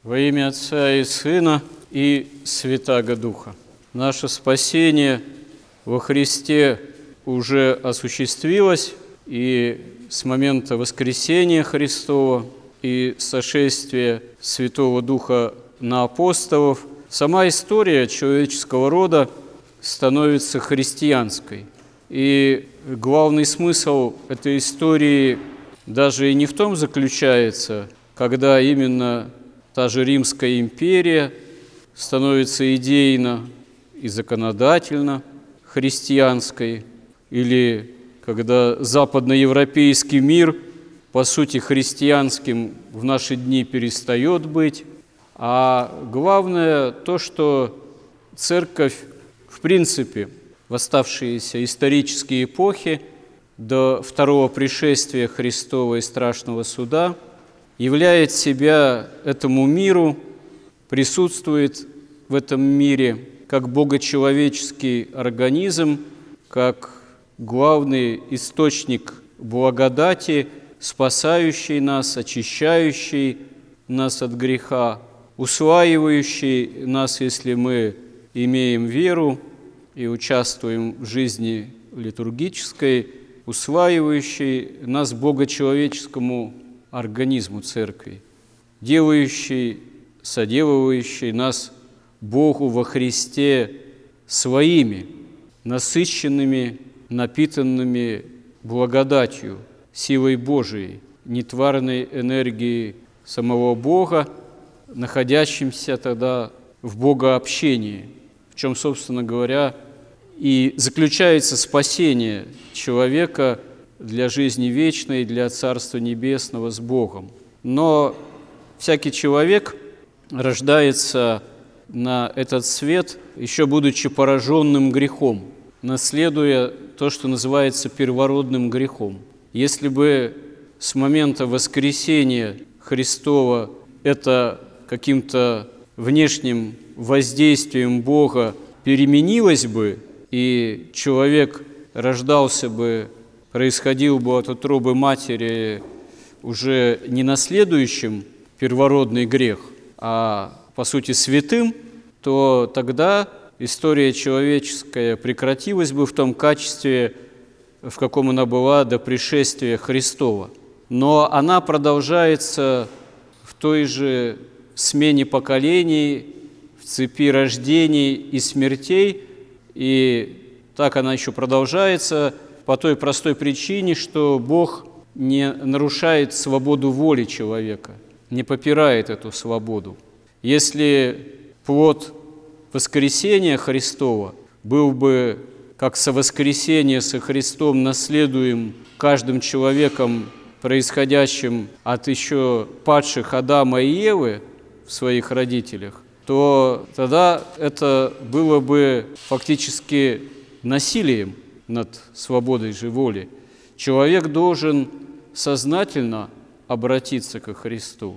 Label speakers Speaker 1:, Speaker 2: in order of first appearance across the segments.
Speaker 1: Во имя Отца и Сына и Святаго Духа. Наше спасение во Христе уже осуществилось, и с момента воскресения Христова и сошествия Святого Духа на апостолов сама история человеческого рода становится христианской. И главный смысл этой истории даже и не в том заключается, когда именно та же Римская империя становится идейно и законодательно христианской, или когда западноевропейский мир, по сути, христианским в наши дни перестает быть. А главное то, что Церковь, в принципе, в оставшиеся исторические эпохи до второго пришествия Христова и страшного суда являет себя этому миру, присутствует в этом мире как богочеловеческий организм, как главный источник благодати, спасающий нас, очищающий нас от греха, усваивающий нас, если мы имеем веру и участвуем в жизни литургической, усваивающий нас богочеловеческому организму Церкви, делающий, соделывающий нас Богу во Христе своими, насыщенными, напитанными благодатью, силой Божией, нетварной энергией самого Бога, находящимся тогда в богообщении, в чем, собственно говоря, и заключается спасение человека для жизни вечной, для Царства Небесного с Богом. Но всякий человек рождается на этот свет, еще будучи пораженным грехом, наследуя то, что называется первородным грехом. Если бы с момента воскресения Христова это каким-то внешним воздействием Бога переменилось бы, и человек рождался бы, происходил бы от утробы матери уже не наследующим первородный грех, а, по сути, святым, то тогда история человеческая прекратилась бы в том качестве, в каком она была до пришествия Христова. Но она продолжается в той же смене поколений, в цепи рождений и смертей, и так она еще продолжается по той простой причине, что Бог не нарушает свободу воли человека, не попирает эту свободу. Если плод воскресения Христова был бы, как совоскресение со Христом, наследуем каждым человеком, происходящим от еще падших Адама и Евы в своих родителях, то тогда это было бы фактически насилием над свободой же воли. Человек должен сознательно обратиться ко Христу.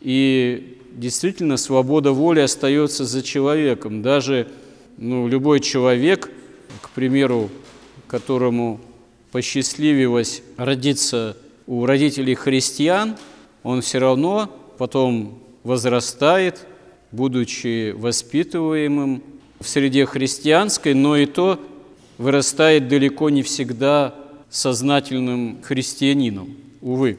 Speaker 1: И действительно свобода воли остается за человеком. Даже любой человек, к примеру, которому посчастливилось родиться у родителей христиан, он все равно потом возрастает, будучи воспитываемым в среде христианской, но и то вырастает далеко не всегда сознательным христианином, увы.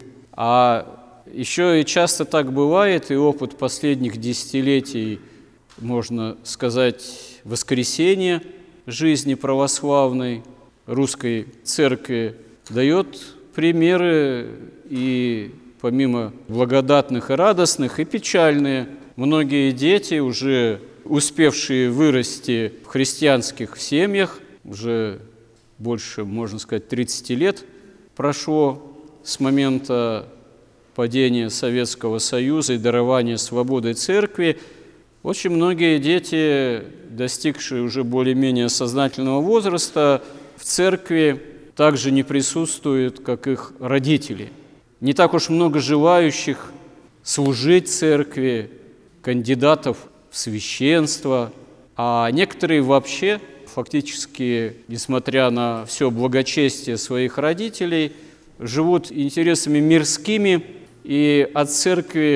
Speaker 1: А еще и часто так бывает, и опыт последних десятилетий, можно сказать, воскресения жизни православной русской церкви дает примеры и помимо благодатных и радостных, и печальные. Многие дети, уже успевшие вырасти в христианских семьях, уже больше, можно сказать, 30 лет прошло с момента падения Советского Союза и дарования свободы церкви, очень многие дети, достигшие уже более-менее сознательного возраста, в церкви также не присутствуют, как их родители. Не так уж много желающих служить церкви, кандидатов в священство, а некоторые вообще, фактически, несмотря на все благочестие своих родителей, живут интересами мирскими и от церкви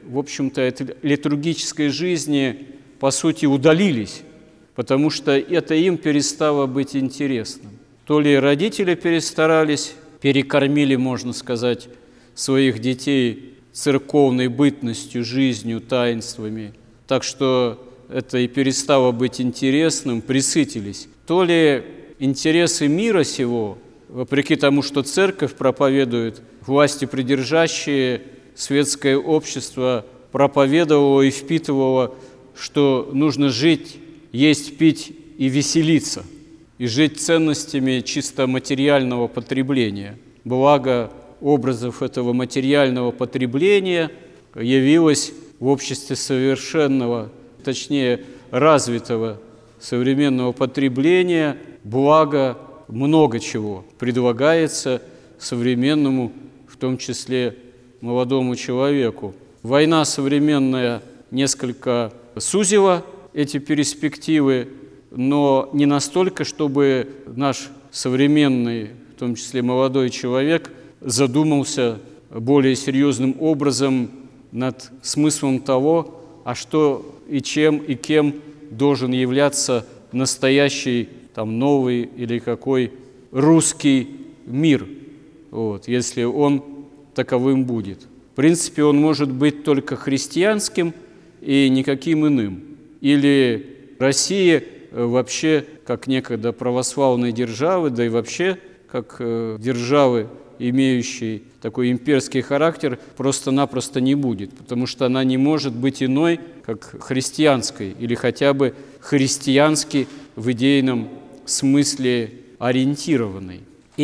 Speaker 1: в общем-то, от литургической жизни, по сути, удалились, потому что это им перестало быть интересным. То ли родители перестарались, перекормили, можно сказать, своих детей церковной бытностью, жизнью, таинствами, так что это и перестало быть интересным, пресытились. То ли интересы мира сего, вопреки тому, что церковь проповедует, власти придержащие, светское общество проповедовало и впитывало, что нужно жить, есть, пить и веселиться, и жить ценностями чисто материального потребления. Благо образов этого материального потребления явилось в обществе совершенного, точнее развитого современного потребления, благо много чего предлагается современному, в том числе молодому человеку. Война современная несколько сузила эти перспективы, но не настолько, чтобы наш современный, в том числе молодой человек, задумался более серьезным образом над смыслом того, а что и чем и кем должен являться настоящий новый или какой русский мир, если он таковым будет. В принципе, он может быть только христианским и никаким иным. Или Россия вообще, как некогда православной державы, да и вообще как державы, имеющей такой имперский характер, просто-напросто не будет, потому что она не может быть иной, как христианской, или хотя бы христиански в идейном смысле ориентированной.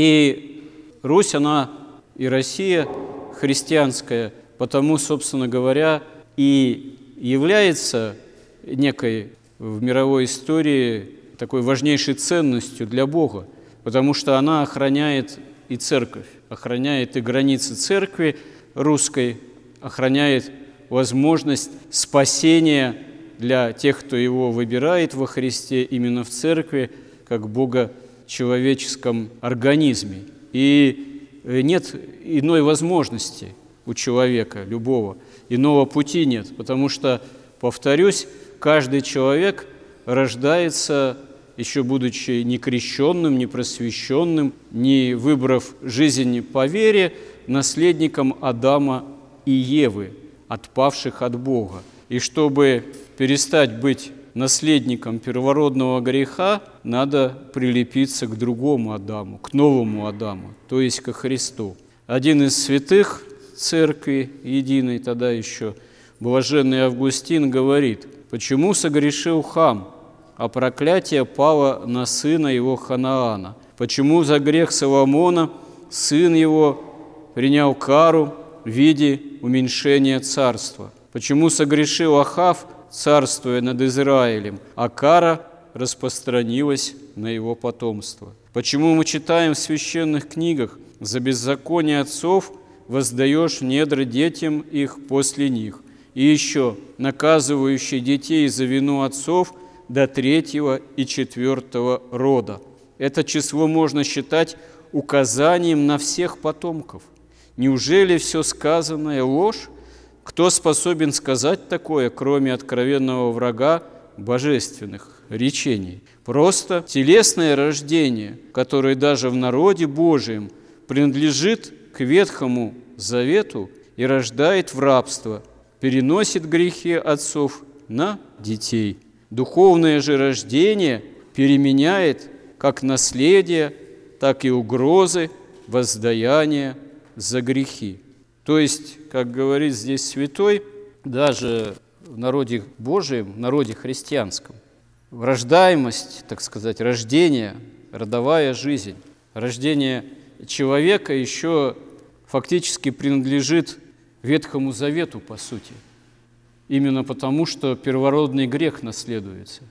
Speaker 1: И Русь, она и Россия христианская, потому, собственно говоря, и является некой в мировой истории такой важнейшей ценностью для Бога, потому что она охраняет и церковь, охраняет и границы церкви русской, охраняет возможность спасения для тех, кто его выбирает во Христе, именно в церкви, как богочеловеческом организме. И нет иной возможности у человека, любого, иного пути нет, потому что, повторюсь, каждый человек рождается, еще будучи не крещенным, не просвещенным, не выбрав жизнь по вере, наследником Адама и Евы, отпавших от Бога. И чтобы перестать быть наследником первородного греха, надо прилепиться к другому Адаму, к новому Адаму, то есть ко Христу. Один из святых церкви единой, тогда еще блаженный Августин, говорит: «Почему согрешил Хам, а проклятие пало на сына его Ханаана? Почему за грех Соломона сын его принял кару в виде уменьшения царства? Почему согрешил Ахав, царствуя над Израилем, а кара распространилась на его потомство? Почему мы читаем в священных книгах: за беззаконие отцов воздаешь недра детям их после них, и еще наказывающий детей за вину отцов до 3-го и 4-го рода». Это число можно считать указанием на всех потомков. Неужели все сказанное ложь? Кто способен сказать такое, кроме откровенного врага божественных речений? Просто телесное рождение, которое даже в народе Божием принадлежит к Ветхому Завету и рождает в рабство, переносит грехи отцов на детей. Духовное же рождение переменяет как наследие, так и угрозы воздаяния за грехи. То есть, как говорит здесь святой, даже в народе Божием, в народе христианском, рождаемость, так сказать, рождение, родовая жизнь, рождение человека еще фактически принадлежит Ветхому Завету, по сути, именно потому, что первородный грех наследуется.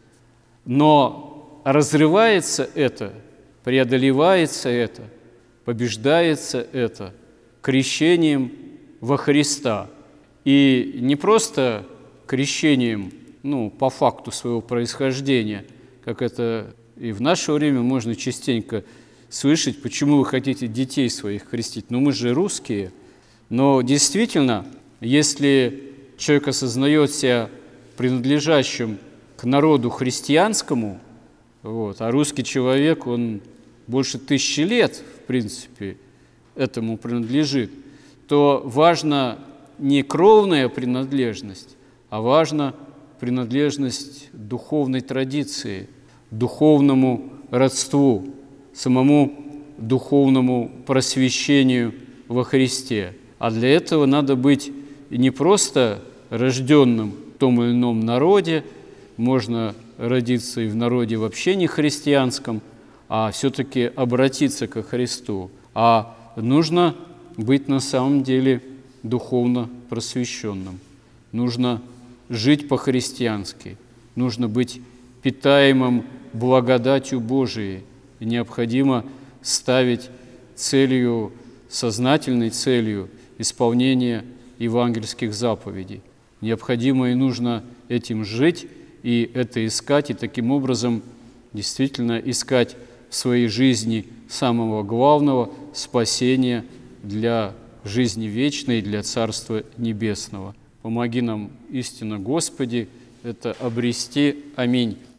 Speaker 1: Но разрывается это, преодолевается это, побеждается это крещением во Христа. И не просто крещением, по факту своего происхождения, как это и в наше время можно частенько слышать: почему вы хотите детей своих крестить? Мы же русские. Но действительно, если человек осознает себя принадлежащим к народу христианскому, а русский человек, он больше 1000 лет, в принципе, этому принадлежит, то важна не кровная принадлежность, а важна принадлежность духовной традиции, духовному родству, самому духовному просвещению во Христе. А для этого надо быть не просто рожденным в том или ином народе, можно родиться и в народе вообще не христианском, а все-таки обратиться ко Христу. А нужно быть на самом деле духовно просвещенным. Нужно жить по-христиански, нужно быть питаемым благодатью Божией. И необходимо ставить целью, сознательной целью исполнение евангельских заповедей. Необходимо и нужно этим жить, и это искать, и таким образом действительно искать в своей жизни самого главного спасения для жизни вечной, для Царства Небесного. Помоги нам, истинно, Господи, это обрести. Аминь.